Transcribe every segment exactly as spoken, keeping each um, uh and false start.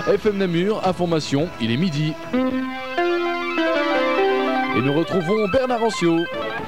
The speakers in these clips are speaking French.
F M Namur, information, il est midi. Et nous retrouvons Bernard Anciot.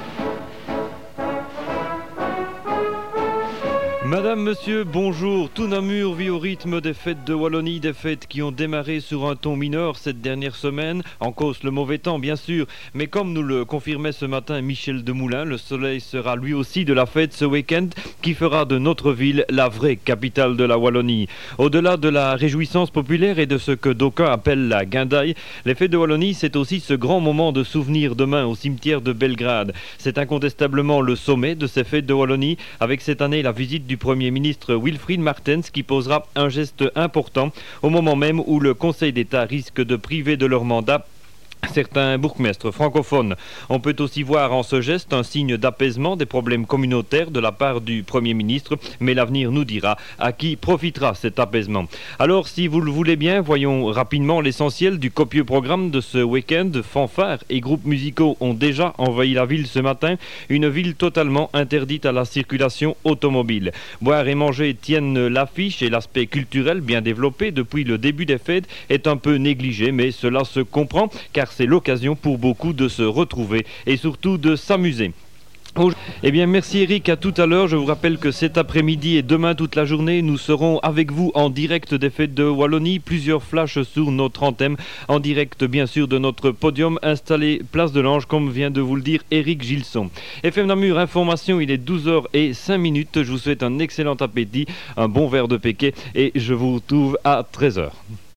Madame, monsieur, bonjour. Tout Namur vit au rythme des fêtes de Wallonie, des fêtes qui ont démarré sur un ton mineur cette dernière semaine, en cause le mauvais temps bien sûr, mais comme nous le confirmait ce matin Michel Demoulin, le soleil sera lui aussi de la fête ce week-end qui fera de notre ville la vraie capitale de la Wallonie. Au-delà de la réjouissance populaire et de ce que d'aucuns appellent la guindaille, les fêtes de Wallonie c'est aussi ce grand moment de souvenir demain au cimetière de Belgrade. C'est incontestablement le sommet de ces fêtes de Wallonie, avec cette année la visite du Premier ministre Wilfried Martens qui posera un geste important au moment même où le Conseil d'État risque de priver de leur mandat certains bourgmestres francophones. On peut aussi voir en ce geste un signe d'apaisement des problèmes communautaires de la part du Premier ministre, mais l'avenir nous dira à qui profitera cet apaisement. Alors, si vous le voulez bien, voyons rapidement l'essentiel du copieux programme de ce week-end. Fanfares et groupes musicaux ont déjà envahi la ville ce matin, une ville totalement interdite à la circulation automobile. Boire et manger tiennent l'affiche et l'aspect culturel bien développé depuis le début des fêtes est un peu négligé, mais cela se comprend car c'est l'occasion pour beaucoup de se retrouver et surtout de s'amuser. Eh bien merci Eric, à tout à l'heure. Je vous rappelle que cet après-midi et demain toute la journée nous serons avec vous en direct des fêtes de Wallonie, plusieurs flashs sur notre antenne, en direct bien sûr de notre podium installé place de l'Ange comme vient de vous le dire Eric Gilson. F M Namur Information, il est douze heures zéro cinq. Je vous souhaite un excellent appétit, un bon verre de péquet et je vous retrouve à treize heures.